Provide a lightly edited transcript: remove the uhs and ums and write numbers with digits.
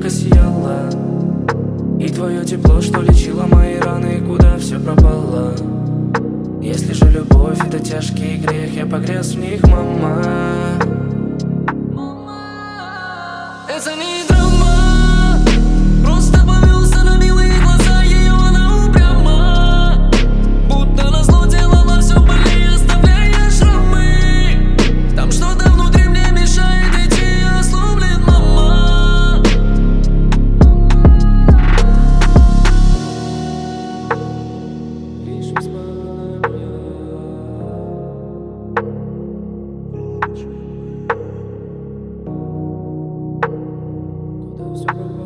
ярко сияла, и твое тепло, что лечило мои раны, куда все пропало. Если же любовь — это тяжкий грех, я погряз в них, мама. Это не драма, просто повелся на милые глаза ее, она упряма. Будто назло делала все больнее, оставляя шрамы. Там что-то внутри мне мешает идти, ослаблен, мама. Лишь воспоминания. Куда все пропало?